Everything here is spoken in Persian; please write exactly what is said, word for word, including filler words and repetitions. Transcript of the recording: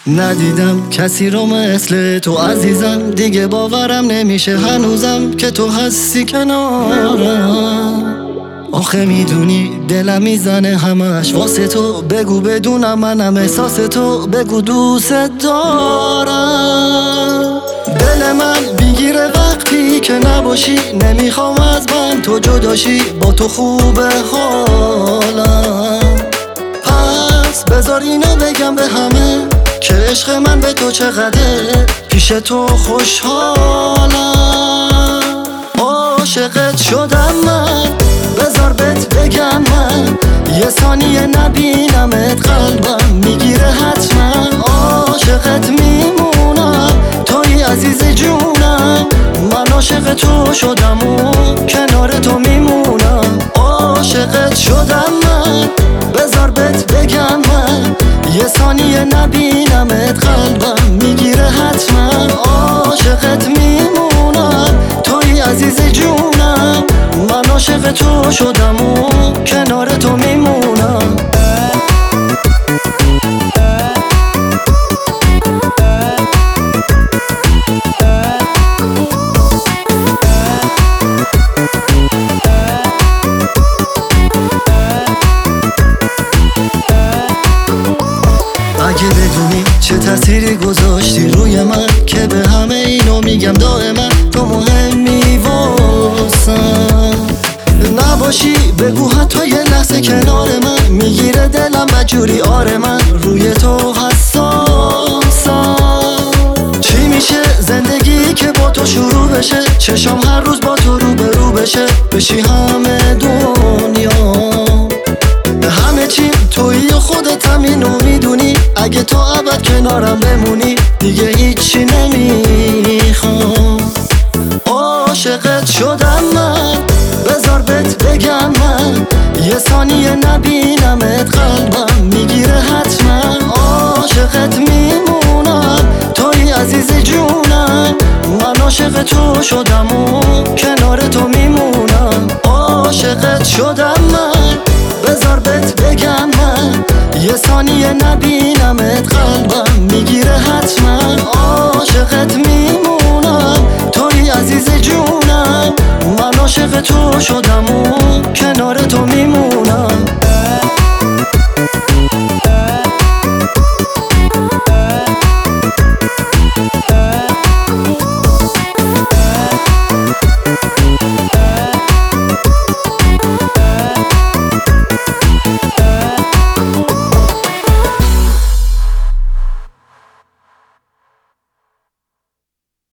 ندیدم کسی رو مثل تو عزیزم، دیگه باورم نمیشه هنوزم که تو هستی کنارم. آخه میدونی دلم میزنه همش واسه تو، بگو بدونم منم احساس تو، بگو دوست دارم. دل من میگیره وقتی که نباشی، نمیخوام از من تو جداشی، با تو خوبه حالم. پس بذار اینو بگم به همه که عشق من به تو چقدره، پیش تو خوشحالم. عاشقت شدم من، بذار بهت بگم من، یه ثانیه نبینمت قلبم میگیره حتما. عاشقت میمونم، توی عزیز جونم، من عاشق تو شدم و کنار تو میمونم. عاشقت شدم من، بذار بهت بگم من، یه ثانیه نبینمت قلبم میگیره حتما. عاشقت میمونم، توی عزیز جونم، من عاشق تو شدم و کنار تو میمونم. اگه بدونی چه تأثیری گذاشتی روی من، که به همه اینو میگم دائما تو مهمی واسم. نباشی بگو حتی یه لحظه کنار من، میگیره دلم بدجوری آره من روی تو حساسم. چی میشه زندگی که با تو شروع بشه، چشام هر روز با تو رو به رو بشه، بشی همه دنیا. همه چی تویی و خودت هم اینو میدونی، اگه تو ابد کنارم بمونی دیگه هیچی نمیخوام. عاشقت شدم من، بذار بهت بگم من، یه ثانیه نبینمت قلبم میگیره حتما. عاشقت میمونم، توی عزیز جونم، من عاشق تو شدم و کنار تو میمونم. عاشقت شدم من، بذار بهت بگم من، یه ثانیه نبینمت قلبم میگیره حتما. عاشقت میمونم، توی عزیز جونم، من عاشق تو شدم و کنار تو میمونم.